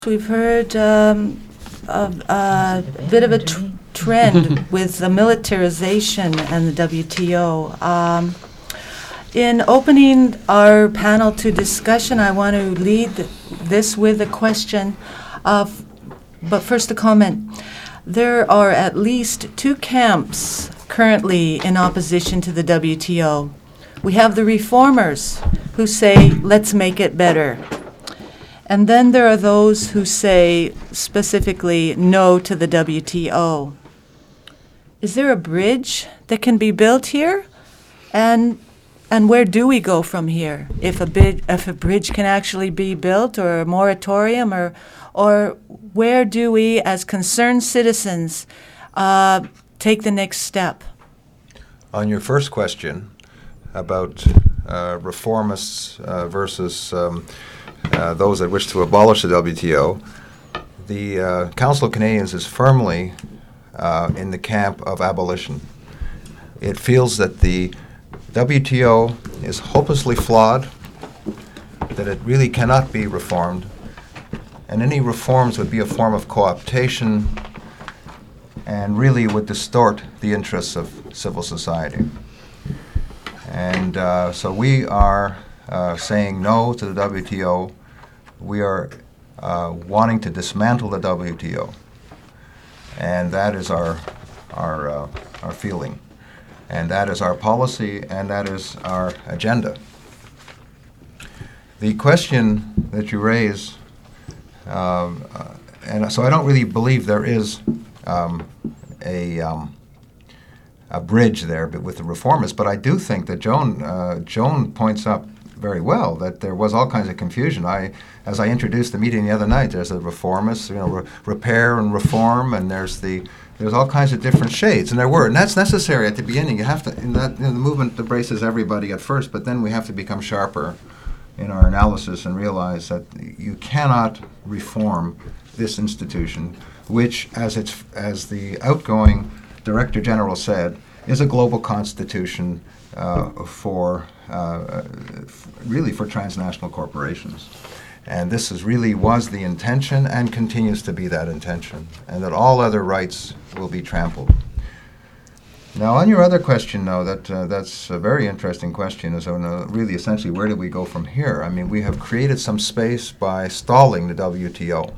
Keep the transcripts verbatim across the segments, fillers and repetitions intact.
We've heard um, a, a bit of a tr- trend with the militarization and the W T O. Um, in opening our panel to discussion, I want to lead this with a question of, but first a comment. There are at least two camps currently in opposition to the W T O. We have the reformers who say, let's make it better. And then there are those who say specifically no to the W T O. Is there a bridge that can be built here? And and where do we go from here? If a bid, if a bridge can actually be built, or a moratorium, or or where do we, as concerned citizens, uh, take the next step? On your first question about uh, reformists uh, versus um, Uh, those that wish to abolish the W T O, the uh, Council of Canadians is firmly uh, in the camp of abolition. It feels that the W T O is hopelessly flawed, that it really cannot be reformed, and any reforms would be a form of co-optation and really would distort the interests of civil society. And uh, so we are Uh, saying no to the W T O. We are uh, wanting to dismantle the W T O, and that is our our uh, our feeling, and that is our policy, and that is our agenda. The question that you raise, uh, uh, and so I don't really believe there is um, a um, a bridge there but with the reformists, but I do think that Joan uh, Joan points up very well that there was all kinds of confusion. I, as I introduced the meeting the other night, there's the reformists, you know, re- repair and reform, and there's the there's all kinds of different shades, and there were, and that's necessary at the beginning. You have to, in that, you know, the movement embraces everybody at first, but then we have to become sharper in our analysis and realize that you cannot reform this institution, which, as it's as the outgoing Director General said, is a global constitution uh, for. Uh, f- really for transnational corporations. And this is really was the intention and continues to be that intention, and that all other rights will be trampled. Now, on your other question, though, that uh, that's a very interesting question, is uh, really essentially where do we go from here? I mean, we have created some space by stalling the W T O.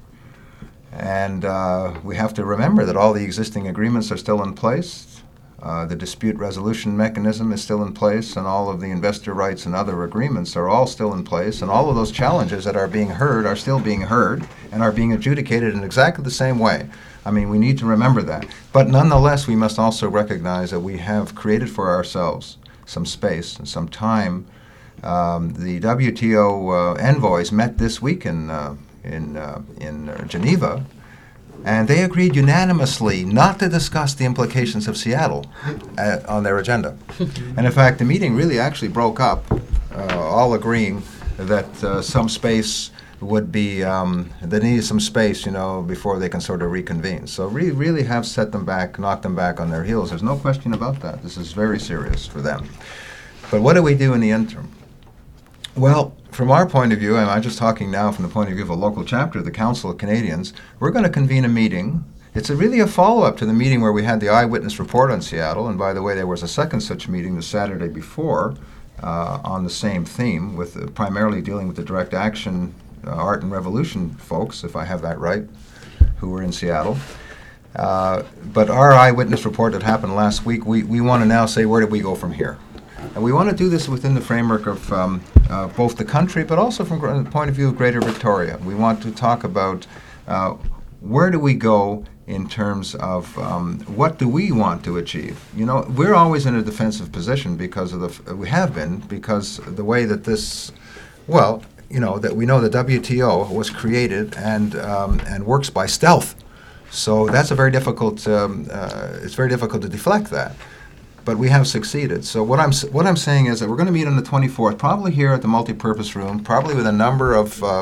And uh, we have to remember that all the existing agreements are still in place. Uh, the dispute resolution mechanism is still in place, and all of the investor rights and other agreements are all still in place, and all of those challenges that are being heard are still being heard and are being adjudicated in exactly the same way. I mean, we need to remember that. But nonetheless, we must also recognize that we have created for ourselves some space and some time. Um, the W T O uh, envoys met this week in, uh, in, uh, in uh, Geneva, and they agreed unanimously not to discuss the implications of Seattle uh, on their agenda. And in fact, the meeting really actually broke up, uh, all agreeing that uh, some space would be, um, they needed some space, you know, before they can sort of reconvene. So we really have set them back, knocked them back on their heels. There's no question about that. This is very serious for them. But what do we do in the interim? Well, from our point of view, and I'm just talking now from the point of view of a local chapter of the Council of Canadians, we're going to convene a meeting. It's a really a follow-up to the meeting where we had the eyewitness report on Seattle, and by the way, there was a second such meeting the Saturday before uh, on the same theme, with uh, primarily dealing with the direct action uh, art and revolution folks, if I have that right, who were in Seattle. Uh, but our eyewitness report that happened last week, we, we want to now say, where do we go from here? And we want to do this within the framework of um, uh, both the country, but also from the point of view of Greater Victoria. We want to talk about uh, where do we go in terms of um, what do we want to achieve. You know, we're always in a defensive position because of the, f- we have been, because the way that this, well, you know, that we know the W T O was created and um, and works by stealth. So that's a very difficult, um, uh, it's very difficult to deflect that. But we have succeeded. So what I'm what I'm saying is that we're going to meet on the twenty-fourth, probably here at the multipurpose room, probably with a number of uh,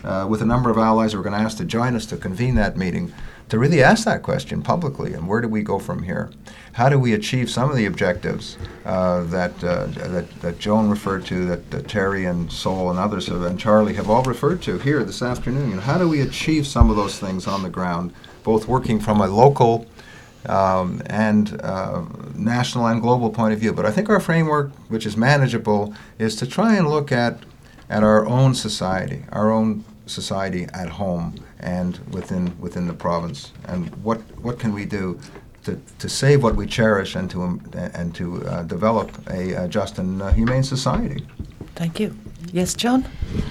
uh, with a number of allies who are going to ask to join us to convene that meeting, to really ask that question publicly. And where do we go from here? How do we achieve some of the objectives uh, that, uh, that that Joan referred to, that, that Terry and Sol and others have, and Charlie have all referred to here this afternoon? You know, how do we achieve some of those things on the ground, both working from a local um, and uh, national and global point of view? But I think our framework, which is manageable, is to try and look at at our own society, our own society at home and within within the province, and what what can we do to, to save what we cherish and to um, and to uh, develop a, a just and uh, humane society. Thank you. Yes, Joan?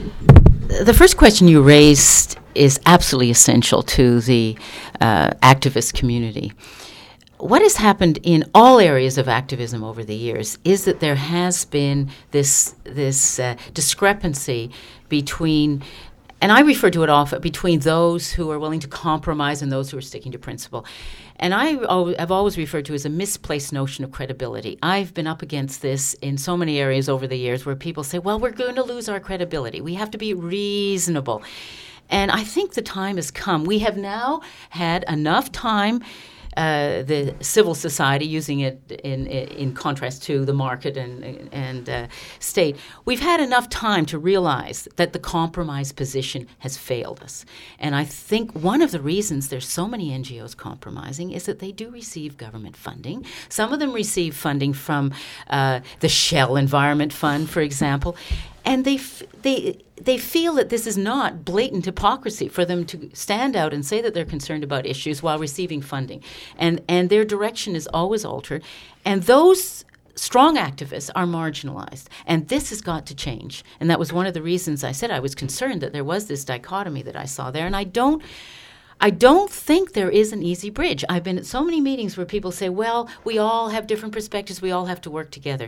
The first question you raised is absolutely essential to the uh, activist community. What has happened in all areas of activism over the years is that there has been this this uh, discrepancy between, and I refer to it often, between those who are willing to compromise and those who are sticking to principle. And I al- have always referred to as a misplaced notion of credibility. I've been up against this in so many areas over the years where people say, well, we're going to lose our credibility. We have to be reasonable. And I think the time has come. We have now had enough time. Uh, the civil society, using it in, in in contrast to the market and and uh, state, we've had enough time to realize that the compromise position has failed us. And I think one of the reasons there's so many N G Os compromising is that they do receive government funding. Some of them receive funding from uh, the Shell Environment Fund, for example, and they f- they. They feel that this is not blatant hypocrisy for them to stand out and say that they're concerned about issues while receiving funding. And and their direction is always altered. And those strong activists are marginalized. And this has got to change. And that was one of the reasons I said I was concerned that there was this dichotomy that I saw there. And I don't I don't think there is an easy bridge. I've been at so many meetings where people say, well, we all have different perspectives. We all have to work together.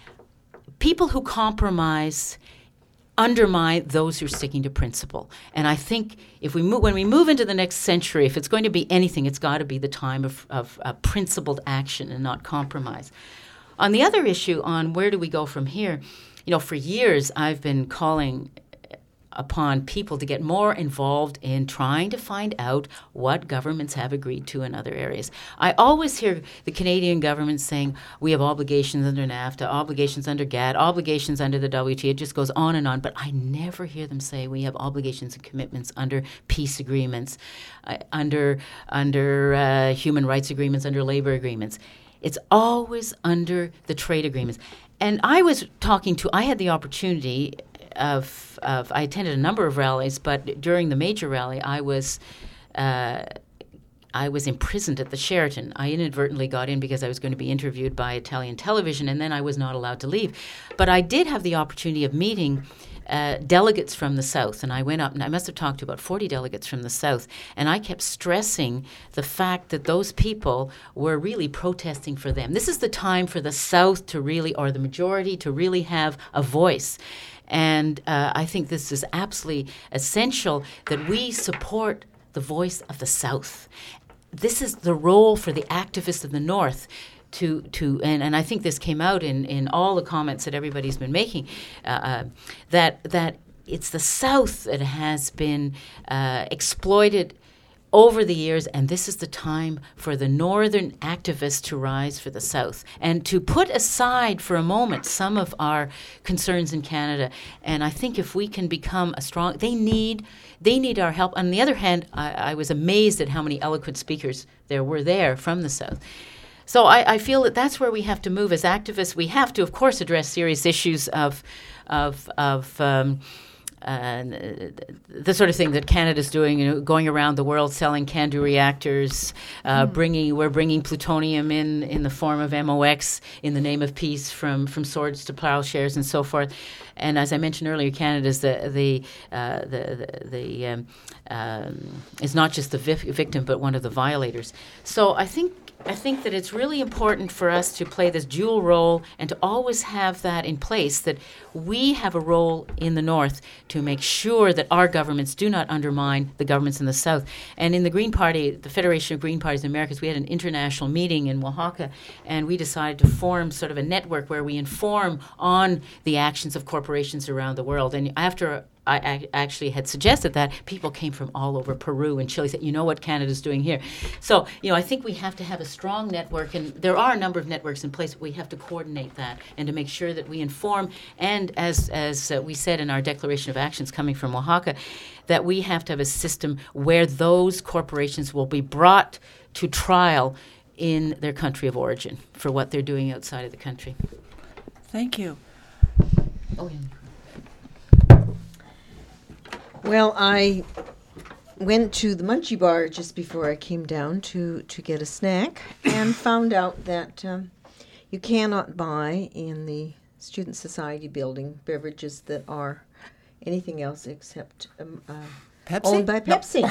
People who compromise undermine those who are sticking to principle. And I think if we move, when we move into the next century, if it's going to be anything, it's got to be the time of, of uh, principled action and not compromise. On the other issue, on where do we go from here, you know, for years I've been calling upon people to get more involved in trying to find out what governments have agreed to in other areas. I always hear the Canadian government saying we have obligations under NAFTA, obligations under GATT, obligations under the W T O. It just goes on and on, but I never hear them say we have obligations and commitments under peace agreements, uh, under under uh, human rights agreements, under labor agreements. It's always under the trade agreements. And I was talking to, I had the opportunity Of, of I attended a number of rallies, but during the major rally, I was uh, I was imprisoned at the Sheraton. I inadvertently got in because I was going to be interviewed by Italian television, and then I was not allowed to leave. But I did have the opportunity of meeting uh, delegates from the South, and I went up, and I must have talked to about forty delegates from the South, and I kept stressing the fact that those people were really protesting for them. This is the time for the South to really, or the majority, to really have a voice. And uh, I think this is absolutely essential that we support the voice of the South. This is the role for the activists of the North to, to and, and I think this came out in, in all the comments that everybody's been making, uh, uh, that that it's the South that has been uh, exploited over the years, and this is the time for the northern activists to rise for the South and to put aside for a moment some of our concerns in Canada. And I think if we can become a strong, they need they need our help. On the other hand, I, I was amazed at how many eloquent speakers there were there from the South. So I, I feel that that's where we have to move as activists. We have to, of course, address serious issues of of of um, Uh, the sort of thing that Canada's doing, you know, going around the world selling CANDU reactors, uh, mm. bringing we're bringing plutonium in in the form of M O X in the name of peace, from from swords to plowshares and so forth. And as I mentioned earlier, Canada's the the uh, the the, the um, um, is not just the vi- victim but one of the violators. So I think. I think that it's really important for us to play this dual role and to always have that in place, that we have a role in the North to make sure that our governments do not undermine the governments in the South. And in the Green Party, the Federation of Green Parties in Americas, we had an international meeting in Oaxaca, and we decided to form sort of a network where we inform on the actions of corporations around the world. And after I, I actually had suggested that, people came from all over Peru and Chile, said, you know what Canada's doing here. So, you know, I think we have to have a strong network, and there are a number of networks in place, but we have to coordinate that and to make sure that we inform, and as, as uh, we said in our Declaration of Actions coming from Oaxaca, that we have to have a system where those corporations will be brought to trial in their country of origin for what they're doing outside of the country. Thank you. Oh, yeah. Well, I went to the Munchie Bar just before I came down to, to get a snack and found out that um, you cannot buy in the Student Society building beverages that are anything else except um, uh, Pepsi? owned by Pepsi.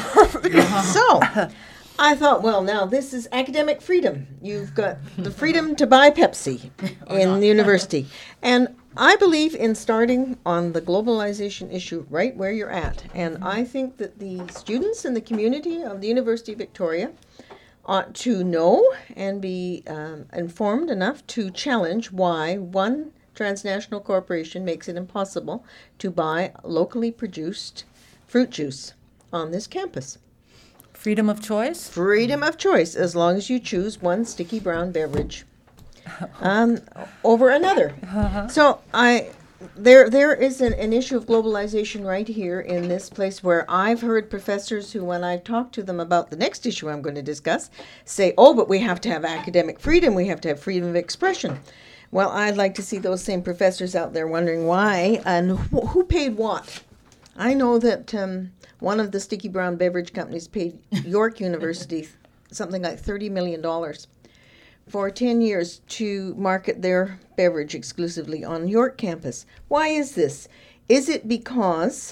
So I thought, well, now this is academic freedom. You've got the freedom to buy Pepsi in the university. And I believe in starting on the globalization issue right where you're at. And I think that the students and the community of the University of Victoria ought to know and be um, informed enough to challenge why one transnational corporation makes it impossible to buy locally produced fruit juice on this campus. Freedom of choice? Freedom of choice, as long as you choose one sticky brown beverage um, over another. Uh-huh. So I, there, there is an, an issue of globalization right here in this place where I've heard professors who, when I've talked to them about the next issue I'm going to discuss, say, oh, but we have to have academic freedom, we have to have freedom of expression. Well, I'd like to see those same professors out there wondering why and wh- who paid what. I know that um, one of the sticky brown beverage companies paid York University something like thirty million dollars for ten years to market their beverage exclusively on York campus. Why is this? Is it because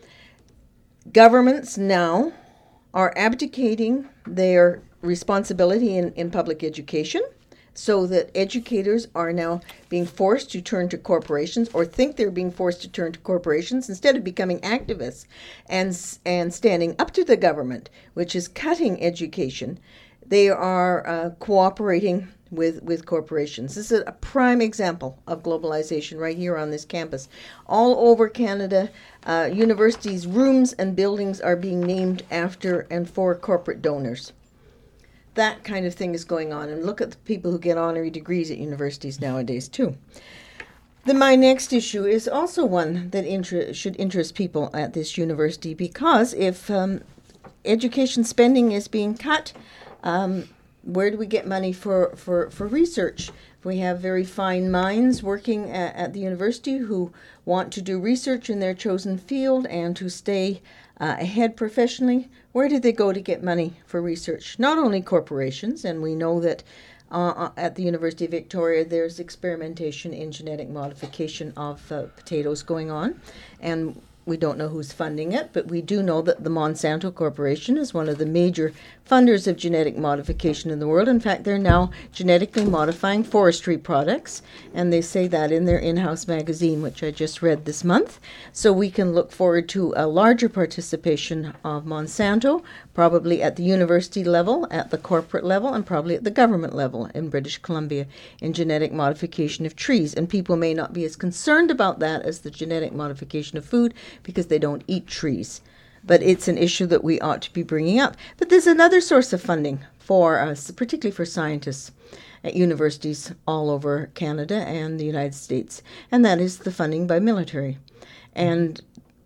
governments now are abdicating their responsibility in, in public education, so that educators are now being forced to turn to corporations, or think they're being forced to turn to corporations instead of becoming activists and and standing up to the government, which is cutting education? They are uh, cooperating with, with corporations. This is a prime example of globalization right here on this campus. All over Canada, uh, universities' rooms and buildings are being named after and for corporate donors. That kind of thing is going on. And look at the people who get honorary degrees at universities nowadays, too. Then my next issue is also one that inter- should interest people at this university, because if um, education spending is being cut, um, where do we get money for, for, for research? We have very fine minds working at, at the university who want to do research in their chosen field and to stay uh, ahead professionally. Where do they go to get money for research? Not only corporations, and we know that uh, at the University of Victoria there's experimentation in genetic modification of uh, potatoes going on, and we don't know who's funding it, but we do know that the Monsanto Corporation is one of the major funders of genetic modification in the world. In fact, they're now genetically modifying forestry products, and they say that in their in-house magazine, which I just read this month. So we can look forward to a larger participation of Monsanto, probably at the university level, at the corporate level, and probably at the government level in British Columbia in genetic modification of trees. And people may not be as concerned about that as the genetic modification of food, because they don't eat trees. But it's an issue that we ought to be bringing up. But there's another source of funding for us, particularly for scientists at universities all over Canada and the United States, and that is the funding by military. And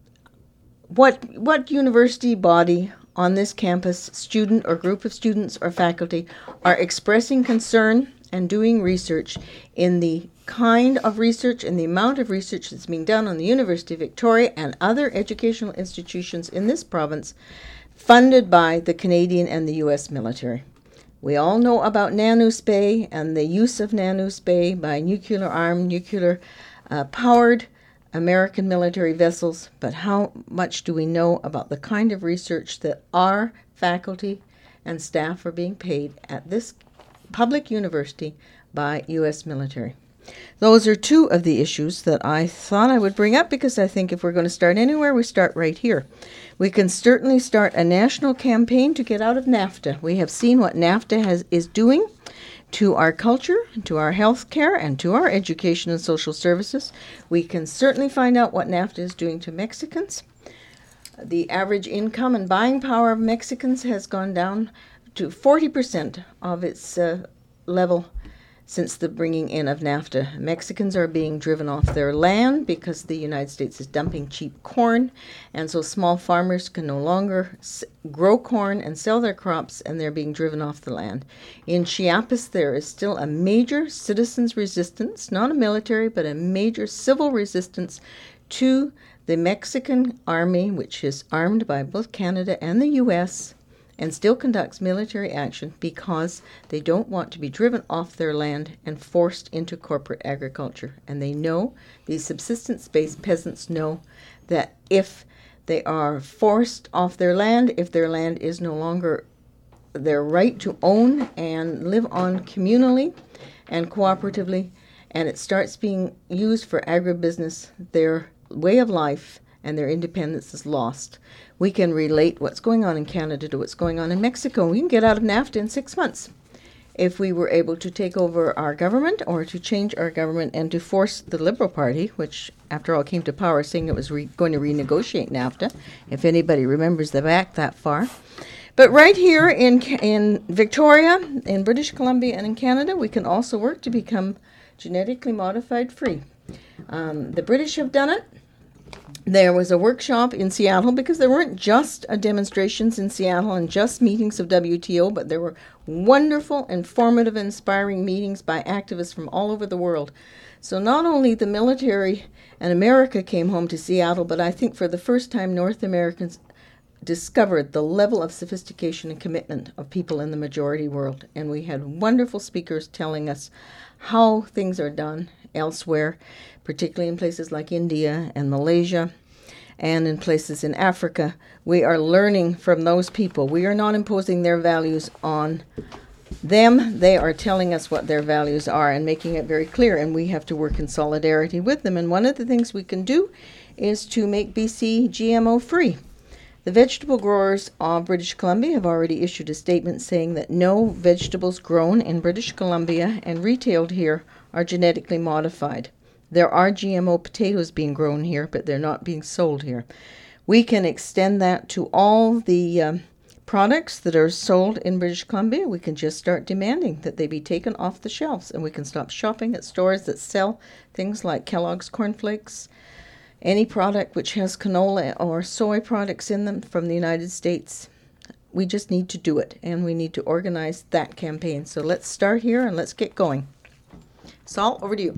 what what university body on this campus, student or group of students or faculty, are expressing concern and doing research in the kind of research and the amount of research that's being done on the University of Victoria and other educational institutions in this province, funded by the Canadian and the U S military? We all know about NaNoSPAY and the use of NaNoSPAY by nuclear-armed, nuclear-powered American military vessels, but how much do we know about the kind of research that our faculty and staff are being paid at this public university by U S military? Those are two of the issues that I thought I would bring up, because I think if we're going to start anywhere, we start right here. We can certainly start a national campaign to get out of NAFTA. We have seen what NAFTA has, is doing to our culture, to our health care, and to our education and social services. We can certainly find out what NAFTA is doing to Mexicans. The average income and buying power of Mexicans has gone down to forty percent of its uh, level since the bringing in of NAFTA. Mexicans are being driven off their land because the United States is dumping cheap corn, and so small farmers can no longer s- grow corn and sell their crops, and they're being driven off the land. In Chiapas, there is still a major citizens' resistance, not a military, but a major civil resistance to the Mexican army, which is armed by both Canada and the U S, and still conducts military action because they don't want to be driven off their land and forced into corporate agriculture. And they know, these subsistence-based peasants know, that if they are forced off their land, if their land is no longer their right to own and live on communally and cooperatively, and it starts being used for agribusiness, their way of life and their independence is lost. We can relate what's going on in Canada to what's going on in Mexico. We can get out of NAFTA in six months if we were able to take over our government or to change our government and to force the Liberal Party, which after all came to power saying it was re- going to renegotiate NAFTA, if anybody remembers the back that far. But right here in in Victoria, in British Columbia, and in Canada, we can also work to become genetically modified free. Um, the British have done it. There was a workshop in Seattle because there weren't just uh, demonstrations in Seattle and just meetings of W T O, but there were wonderful, informative, inspiring meetings by activists from all over the world. So not only the military and America came home to Seattle, but I think for the first time North Americans discovered the level of sophistication and commitment of people in the majority world. And we had wonderful speakers telling us how things are done elsewhere, particularly in places like India and Malaysia and in places in Africa. We are learning from those people. We are not imposing their values on them. They are telling us what their values are and making it very clear, and we have to work in solidarity with them. And one of the things we can do is to make B C G M O free. The vegetable growers of British Columbia have already issued a statement saying that no vegetables grown in British Columbia and retailed here are genetically modified. There are G M O potatoes being grown here, but they're not being sold here. We can extend that to all the um, products that are sold in British Columbia. We can just start demanding that they be taken off the shelves, and we can stop shopping at stores that sell things like Kellogg's Corn Flakes, any product which has canola or soy products in them from the United States. We just need to do it, and we need to organize that campaign. So let's start here and let's get going. Saul, over to you.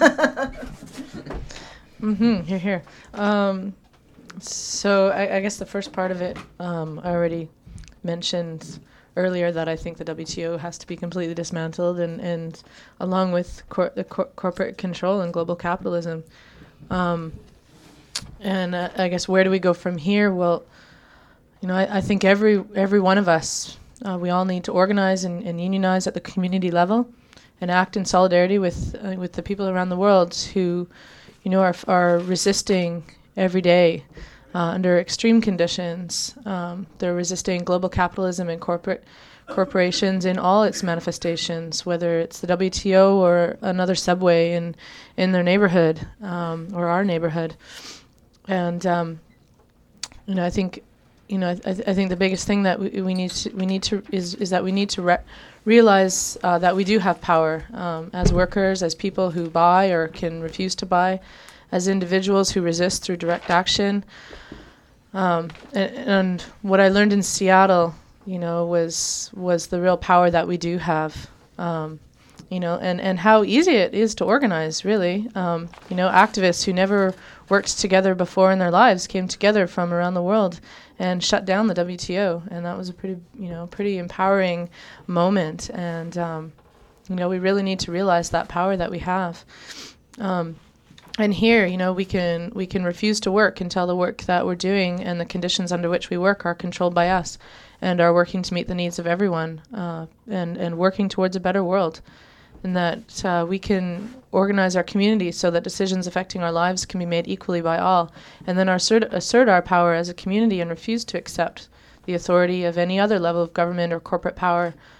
Mm-hmm. Here, here. Um, so I, I guess the first part of it, um, I already mentioned earlier that I think the W T O has to be completely dismantled, and, and along with cor- the cor- corporate control and global capitalism. Um, and uh, I guess where do we go from here? Well, you know, I, I think every every one of us, uh, we all need to organize and, and unionize at the community level, and act in solidarity with uh, with the people around the world who, you know, are are resisting every day uh, under extreme conditions. Um, they're resisting global capitalism and corporate corporations in all its manifestations, whether it's the W T O or another subway in in their neighborhood um, or our neighborhood. And um, you know, I think, you know, I, th- I think the biggest thing that we, we need to we need to is is that we need to re- realize uh, that we do have power um, as workers, as people who buy or can refuse to buy, as individuals who resist through direct action. Um, and, and what I learned in Seattle, you know, was was the real power that we do have. Um, you know, and, and how easy it is to organize, really. Um, you know, activists who never worked together before in their lives came together from around the world and shut down the W T O, and that was a pretty, you know, pretty empowering moment. And um, you know, we really need to realize that power that we have. Um, and here, you know, we can we can refuse to work until the work that we're doing and the conditions under which we work are controlled by us, and are working to meet the needs of everyone, uh, and and working towards a better world. And that uh, we can organize our community so that decisions affecting our lives can be made equally by all, and then assert, assert our power as a community and refuse to accept the authority of any other level of government or corporate power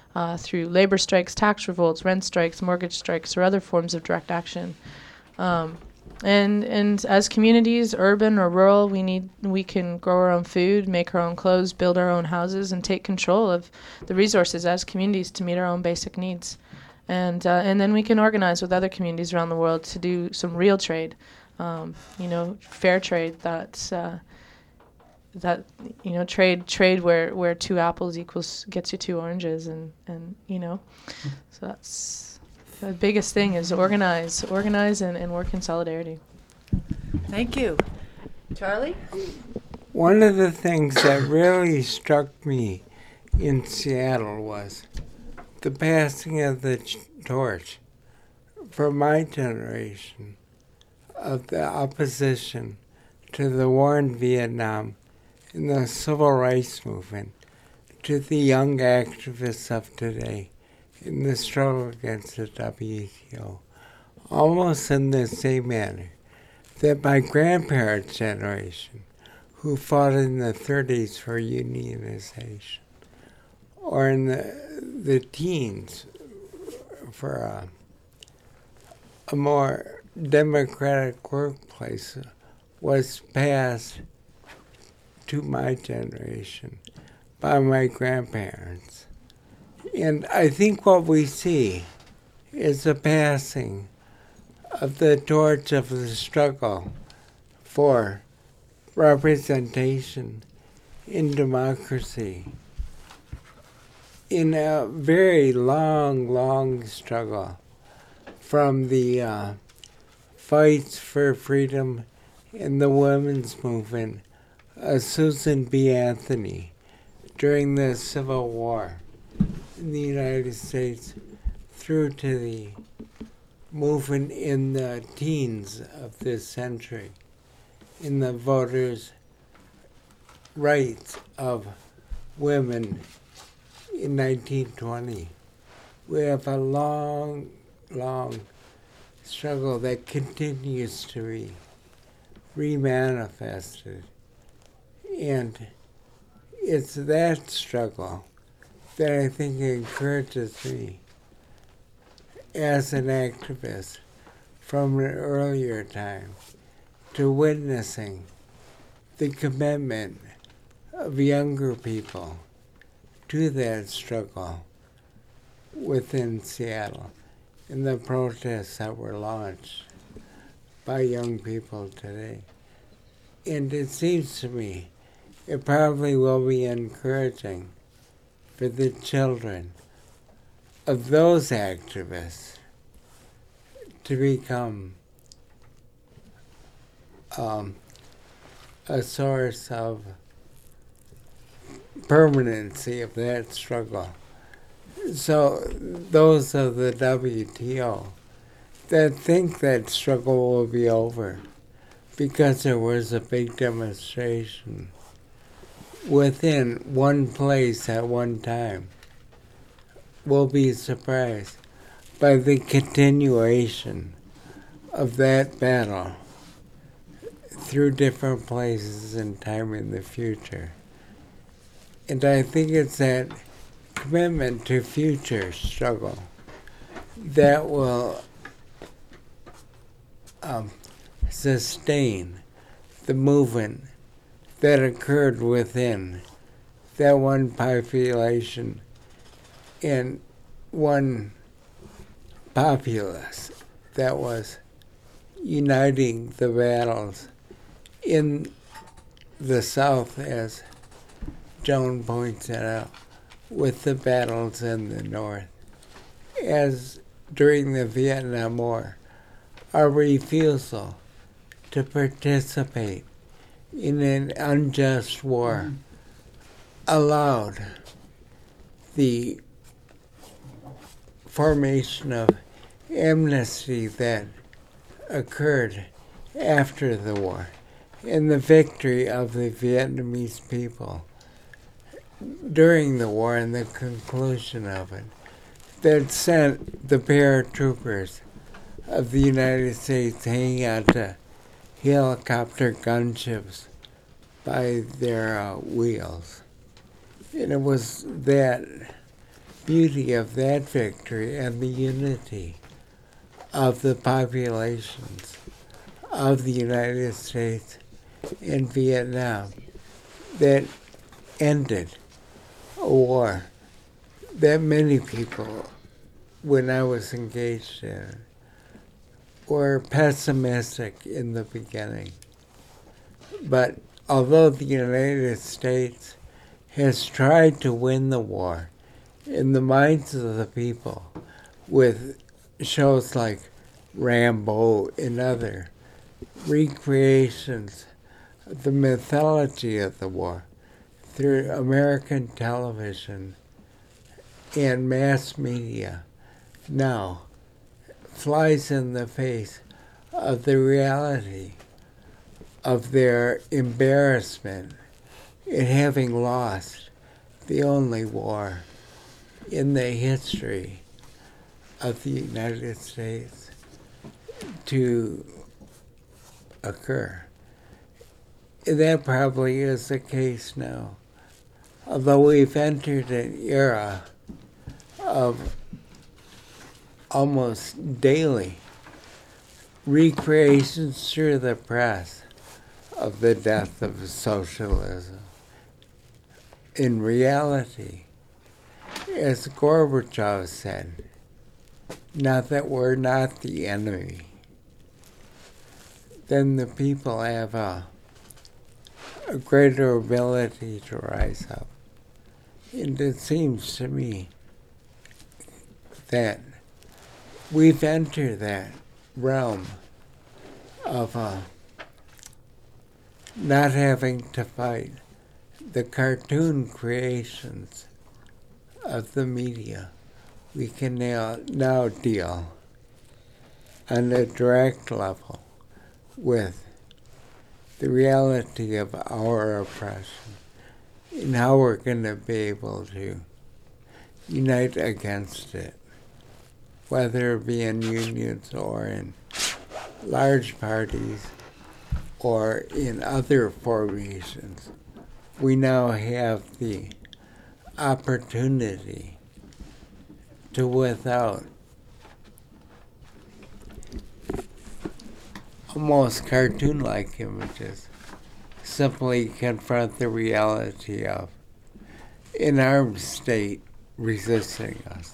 uh, through labor strikes, tax revolts, rent strikes, mortgage strikes, or other forms of direct action. Um, and and as communities, urban or rural, we need we can grow our own food, make our own clothes, build our own houses, and take control of the resources as communities to meet our own basic needs. And uh, and then we can organize with other communities around the world to do some real trade, um, you know, fair trade. That's uh, that you know, trade trade where, where two apples equals gets you two oranges, and, and you know, so that's the biggest thing is organize, organize, and, and work in solidarity. Thank you. Charlie? One of the things that really struck me in Seattle was the passing of the ch- torch for my generation of the opposition to the war in Vietnam and the civil rights movement, to the young activists of today in the struggle against the W T O, almost in the same manner that my grandparents' generation, who fought in the thirties for unionization, or in the, the teens for a, a more democratic workplace, was passed to my generation by my grandparents. And I think what we see is a passing of the torch of the struggle for representation in democracy in a very long, long struggle from the uh, fights for freedom in the women's movement of Susan B. Anthony during the Civil War in the United States through to the movement in the teens of this century in the voters' rights of women in nineteen twenty. We have a long, long struggle that continues to be remanifested. And it's that struggle that I think encourages me as an activist from an earlier time to witnessing the commitment of younger people to that struggle within Seattle and the protests that were launched by young people today. And it seems to me it probably will be encouraging for the children of those activists to become um, a source of permanency of that struggle. So those of the W T O that think that struggle will be over because there was a big demonstration within one place at one time will be surprised by the continuation of that battle through different places and time in the future. And I think it's that commitment to future struggle that will um, sustain the movement that occurred within that one population and one populace that was uniting the battles in the South, as Joan points out, with the battles in the North. As during the Vietnam War, our refusal to participate in an unjust war allowed the formation of amnesty that occurred after the war and the victory of the Vietnamese people during the war and the conclusion of it that sent the paratroopers of the United States hanging out to helicopter gunships by their uh, wheels. And it was that beauty of that victory and the unity of the populations of the United States and Vietnam that ended a war that many people, when I was engaged in it, were pessimistic in the beginning. But although the United States has tried to win the war in the minds of the people with shows like Rambo and other recreations of the mythology of the war through American television and mass media, now flies in the face of the reality of their embarrassment in having lost the only war in the history of the United States to occur. That probably is the case now, although we've entered an era of almost daily recreations through the press of the death of socialism. In reality, as Gorbachev said, not that we're not the enemy, then the people have a, a greater ability to rise up. And it seems to me that we've entered that realm of uh, not having to fight the cartoon creations of the media. We can now, now deal on a direct level with the reality of our oppression and how we're going to be able to unite against it, whether it be in unions or in large parties or in other formations. We now have the opportunity to, without almost cartoon-like images, simply confront the reality of an armed state resisting us.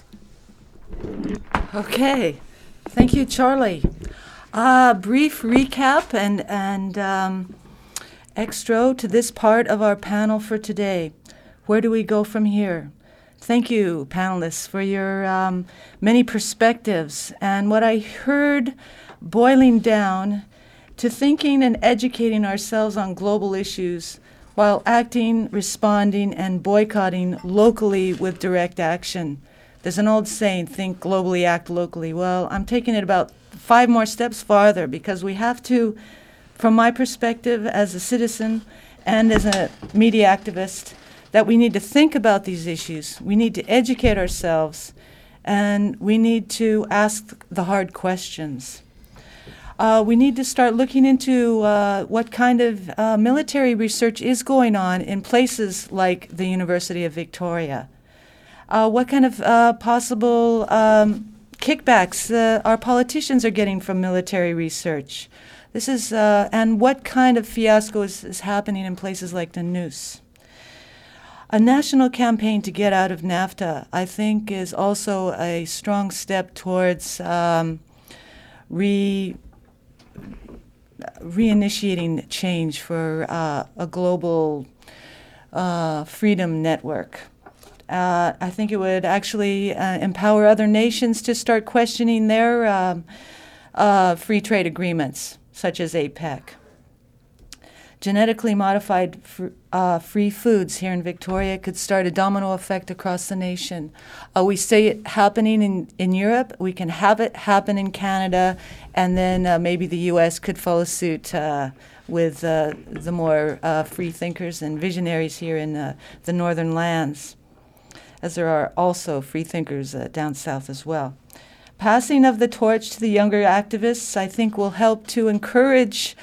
Okay, thank you, Charlie. Uh, brief recap and, and um, extra to this part of our panel for today. Where do we go from here? Thank you, panelists, for your um, many perspectives and what I heard boiling down to thinking and educating ourselves on global issues while acting, responding, and boycotting locally with direct action. There's an old saying, think globally, act locally. Well, I'm taking it about five more steps farther because we have to, from my perspective as a citizen and as a media activist, that we need to think about these issues. We need to educate ourselves, and we need to ask the hard questions. Uh, we need to start looking into uh, what kind of uh, military research is going on in places like the University of Victoria. Uh, what kind of uh, possible um, kickbacks uh, our politicians are getting from military research. This is, uh, and what kind of fiasco is, is happening in places like the Neuse. A national campaign to get out of NAFTA, I think, is also a strong step towards um, re reinitiating change for uh, a global uh, freedom network. Uh, I think it would actually uh, empower other nations to start questioning their um, uh, free trade agreements, such as APEC. Genetically modified fr- uh, free foods here in Victoria could start a domino effect across the nation. Uh, we see it happening in, in Europe. We can have it happen in Canada, and then uh, maybe the U S could follow suit uh, with uh, the more uh, free thinkers and visionaries here in uh, the northern lands, as there are also free thinkers uh, down south as well. Passing of the torch to the younger activists, I think, will help to encourage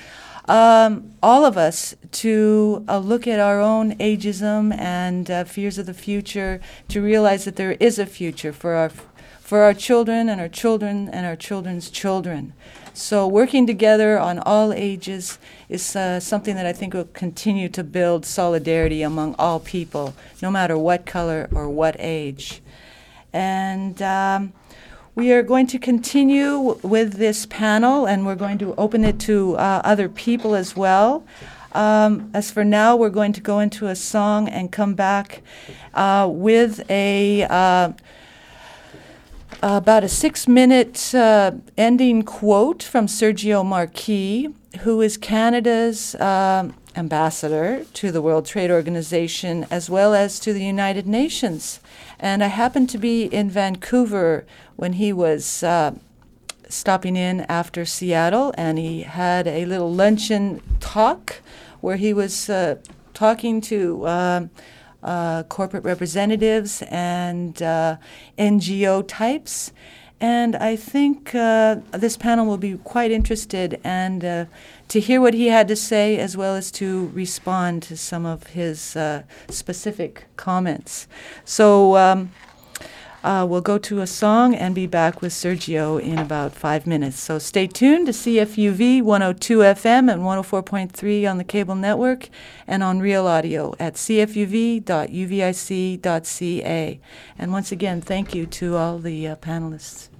um, all of us to uh, look at our own ageism and uh, fears of the future, to realize that there is a future for our for our children and our children and our children's children. So working together on all ages is uh, something that I think will continue to build solidarity among all people, no matter what color or what age. And um, we are going to continue with this panel, and we're going to open it to uh, other people as well. Um, as for now, we're going to go into a song and come back uh, with a uh, about a six-minute uh, ending quote from Sergio Marquis, who is Canada's uh, ambassador to the World Trade Organization as well as to the United Nations. And I happened to be in Vancouver when he was uh, stopping in after Seattle, and he had a little luncheon talk where he was uh, talking to uh, uh, corporate representatives and uh, N G O types. And I think uh, this panel will be quite interested and uh, to hear what he had to say, as well as to respond to some of his uh, specific comments. So um, uh, we'll go to a song and be back with Sergio in about five minutes. So stay tuned to C F U V one oh two F M and one oh four point three on the cable network and on Real Audio at c f u v dot u v i c dot c a. And once again, thank you to all the uh, panelists.